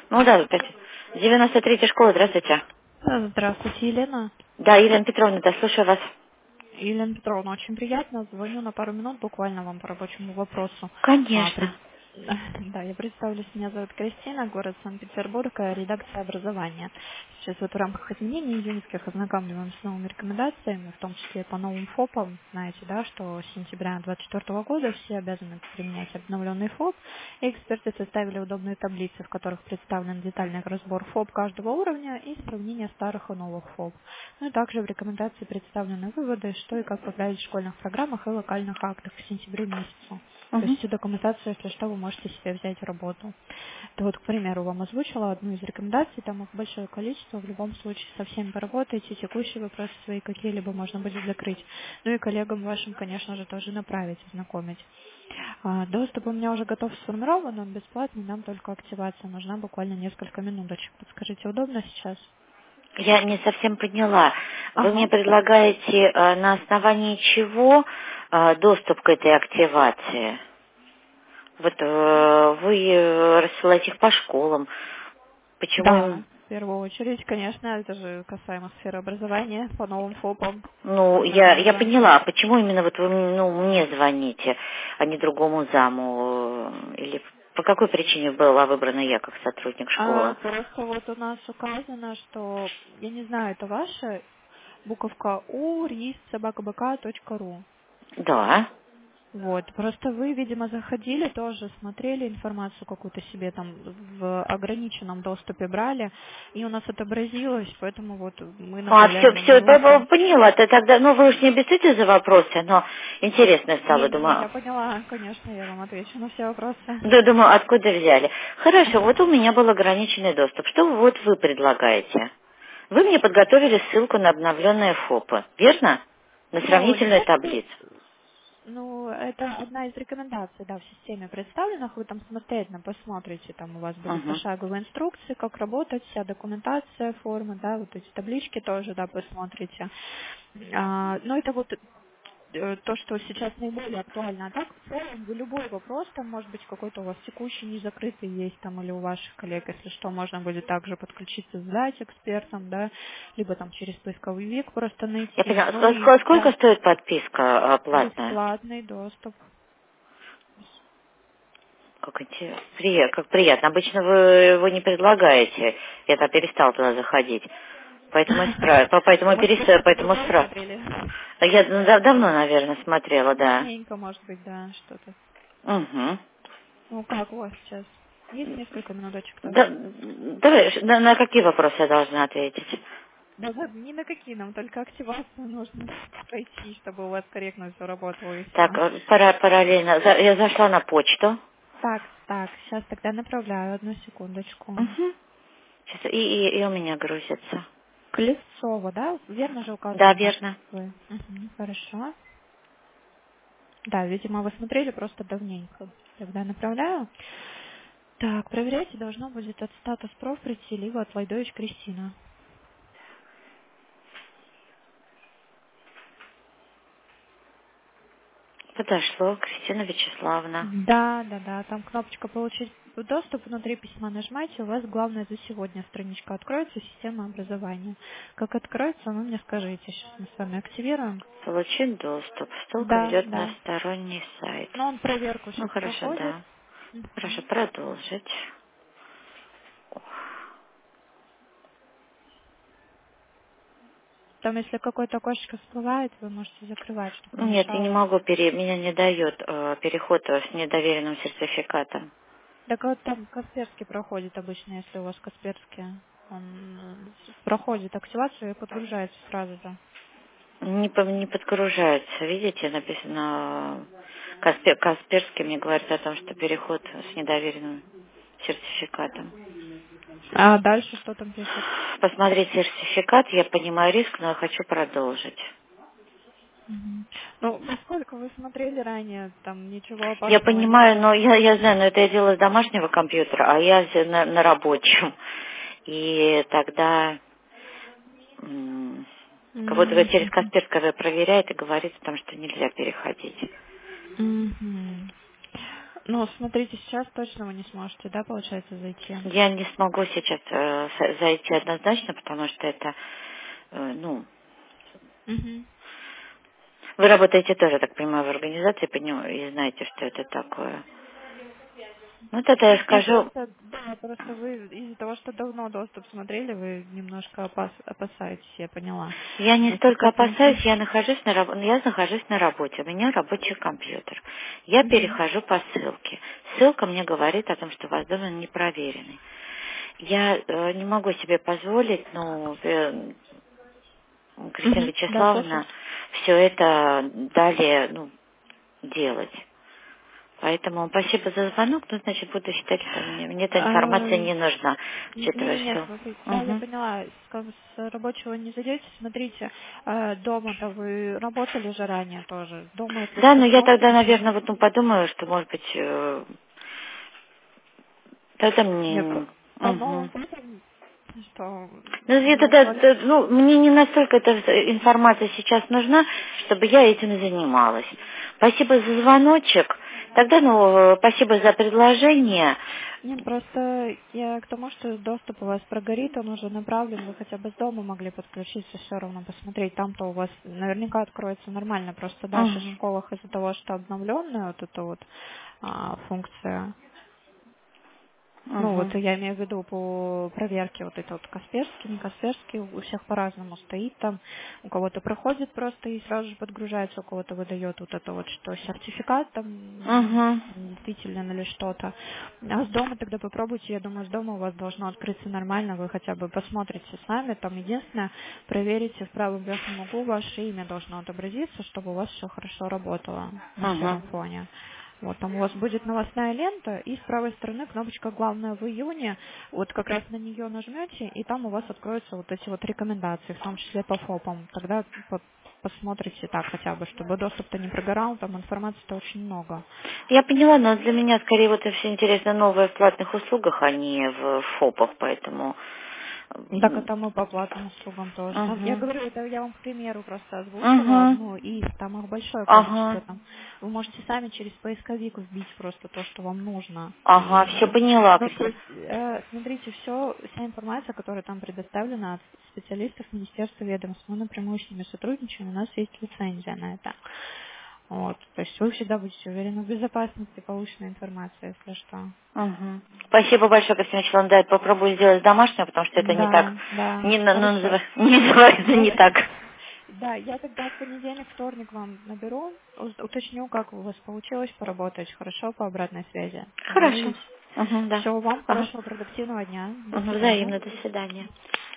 Ну да, опять. 93-я школа, здравствуйте. Здравствуйте, Елена. Да, Елена Петровна, да, слушаю вас. Елена Петровна, очень приятно. Звоню на пару минут буквально вам по рабочему вопросу. Конечно. Да, я представлюсь, меня зовут Кристина, город Санкт-Петербург, редакция образования. Сейчас вот в рамках изменений июньских ознакомливаем с новыми рекомендациями, в том числе по новым ФОПам. Знаете, да, что с сентября 2024 года все обязаны применять обновленный ФОП, и эксперты составили удобные таблицы, в которых представлен детальный разбор ФОП каждого уровня и сравнение старых и новых ФОП. Ну и также в рекомендации представлены выводы, что и как поправить в школьных программах и локальных актах к сентябрю месяцу. То есть Угу. всю документацию, если что, вы можете себе взять в работу. То вот, к примеру, вам озвучила одну из рекомендаций, там их большое количество, в любом случае со всеми поработаете, текущие вопросы свои какие-либо можно будет закрыть. Ну и коллегам вашим, конечно же, тоже направить, ознакомить. Доступ у меня уже готов сформирован, он бесплатный, нам только активация нужна, буквально несколько минуточек. Подскажите, удобно сейчас? Я не совсем поняла. Вы мне Ага. предлагаете на основании чего доступ к этой активации? Вот вы рассылаете их по школам. Почему Да, им... в первую очередь, конечно, это же касаемо сферы образования по новым ФОПам. Ну, я Ознакомливаем. поняла, почему именно вот вы мне звоните, а не другому заму? Или по какой причине была выбрана я как сотрудник школы? Просто вот у нас указано, что, я не знаю, это ваша буковка У, рис, собакабк.ру. Да. Вот, просто вы, видимо, заходили тоже, смотрели информацию какую-то себе там в ограниченном доступе брали, и у нас отобразилось, поэтому вот мы А, направляем вам ссылку. поняла. Ты тогда, ну, вы уж не обессудьте за вопросы, но интересно стало, Не-не-не, думаю, я поняла, конечно, я вам отвечу на все вопросы. да, думаю, откуда взяли. Хорошо, вот у меня был ограниченный доступ. Что вот вы предлагаете? Вы мне подготовили ссылку на обновленные ФОПы, верно? На Ну, не сравнительную то чтобы, таблицу. ну, это одна из рекомендаций, да, в системе представленных, вы там самостоятельно посмотрите, там у вас будет Угу. пошаговые инструкции, как работать, вся документация, формы, да, вот эти таблички тоже, да, посмотрите. Но это вот то, что сейчас наиболее актуально. А так, в целом, вы любой вопрос, там, может быть, какой-то у вас текущий, не закрытый есть, там, или у ваших коллег, если что, можно будет также подключиться, задать экспертам, да, либо там через поисковый век просто Я найти. поняла. Ну и, Сколько да, стоит подписка платная? бесплатный доступ. Как интересно. Как приятно. Обычно вы его не предлагаете. Я там перестала туда заходить. Поэтому и Может, вы что-то поэтому другое спрашиваю. смотрели? Я давно, наверное, смотрела, да. Давненько, может быть, да, что-то. Угу. Ну, как у вас сейчас? Есть несколько минуточек тоже. Да, давай, на какие вопросы я должна ответить? Да ладно, ни на какие, нам только активацию нужно пройти, чтобы у вас корректно все работало и все. Так, параллельно. Я зашла на почту. Так, сейчас тогда направляю, одну секундочку. Угу. Сейчас, и у меня грузится. Клевцова, да? Верно же Да, указано ваш верно. вы? Мгм, хорошо. Да, видимо, вы смотрели просто давненько. Тогда направляю. Так, проверяйте, должно будет от статус проф прийти, либо от Вайдович Кристина. Подошло, Кристина Вячеславовна. Да, там кнопочка «Получить доступ», внутри письма нажимайте, у вас главное за сегодня страничка откроется, система образования. Как откроется, вы мне скажите, сейчас мы с вами активируем. Получить доступ. Ссылка Да, ведет на да. сторонний сайт. Но он проверку Ну, сейчас хорошо, проходит. да. Хорошо, Мгм. продолжить. Там, если какое-то окошечко всплывает, вы можете закрывать, чтобы не Нет, я не мешало. могу, меня не дает переход с недоверенным сертификатом. Так вот там Касперский проходит обычно, если у вас Касперский. Он проходит активацию и подгружается сразу же. Не подгружается. Видите, написано Касперский мне говорит о том, что переход с недоверенным сертификатом. А дальше что там пишет? Посмотреть сертификат, я понимаю риск, но я хочу продолжить. Мгм. Ну, поскольку вы смотрели ранее, там ничего Я опасного нет. понимаю, но я знаю, но это я делаю с домашнего компьютера, а я на рабочем. И тогда кого-то через Мгм. Касперского проверяет и говорит о том, что нельзя переходить. Мгм. Ну, смотрите, сейчас точно вы не сможете, да, получается, зайти? Я не смогу сейчас зайти однозначно, потому что это, ну, Угу. вы работаете тоже, так понимаю, в организации, и знаете, что это такое. Ну, тогда я Нет, скажу, просто, да, просто вы из-за того, что давно доступ смотрели, вы немножко опасаетесь, я поняла. я не Если столько опасаюсь, касается... я нахожусь на работе, у меня рабочий компьютер. Я Угу. перехожу по ссылке. Ссылка мне говорит о том, что ваш домен не проверенный. Я не могу себе позволить, ну, Кристина Угу. Да, слушаю. Вячеславовна, все это далее, ну, делать. Поэтому спасибо за звонок, ну, значит, буду считать, что мне эта информация не нужна, учитывая, Не-не-не, что... смотрите, да, я Мгм. поняла, с рабочего не зайдете, смотрите, дома-то вы работали же ранее тоже, дома, если Да, но что-то я тогда, ломаете, наверное, вот, ну, подумаю, что, может быть, тогда я мне... по Мгм. новым фото, что Ну, я вы тогда, ушли. ну, мне не настолько эта информация сейчас нужна, чтобы я этим занималась. Спасибо за звоночек. Тогда, ну, спасибо за предложение. Нет, просто я к тому, что доступ у вас прогорит, он уже направлен, вы хотя бы с дома могли подключиться, все равно посмотреть. Там-то у вас наверняка откроется нормально, просто дальше в Мгм. школах из-за того, что обновленная вот эта вот функция. Ну, вот Мгм. я имею в виду по проверке вот это вот Касперский, не Касперский, у всех по-разному стоит там. У кого-то проходит просто и сразу же подгружается, у кого-то выдает вот это вот, что сертификат там Мгм. действителен или что-то. А с дома тогда попробуйте, я думаю, с дома у вас должно открыться нормально, вы хотя бы посмотрите сами, там единственное, проверите в правом верхнем углу ваше имя должно отобразиться, чтобы у вас все хорошо работало на Мгм. сером фоне. Вот там у вас будет новостная лента, и с правой стороны кнопочка «Главное в июне». Вот как раз на нее нажмете, и там у вас откроются вот эти вот рекомендации, в том числе по ФОПам. Тогда посмотрите так хотя бы, чтобы доступ-то не прогорал, там информации-то очень много. Я поняла, но для меня скорее вот это все интересно новое в платных услугах, а не в ФОПах, поэтому... Так, это мы по платным услугам тоже. Там, я Угу. говорю, это я вам к примеру просто озвучила Угу. одну, и там их большое количество. Ага. Там вы можете сами через поисковик вбить просто то, что вам нужно. Ага, все И, поняла, ну, то Кристина. есть, смотрите, вся информация, которая там предоставлена от специалистов Министерства ведомств, мы напрямую с ними сотрудничаем, у нас есть лицензия на это. Вот, то есть вы всегда будете уверены в безопасности полученной информации, если что. Угу. Спасибо большое, Кристина Вячеславовна. Да, я попробую сделать домашнее, потому что это не так, Да, да, не, хорошо. не называется Я, не так. да, я тогда в понедельник, вторник вам наберу, уточню, как у вас получилось поработать. Хорошо, по обратной связи. Хорошо. Договорились? Угу, да. Все, вам Ага. хорошего, продуктивного дня. До Угу, свидания. взаимно. До свидания.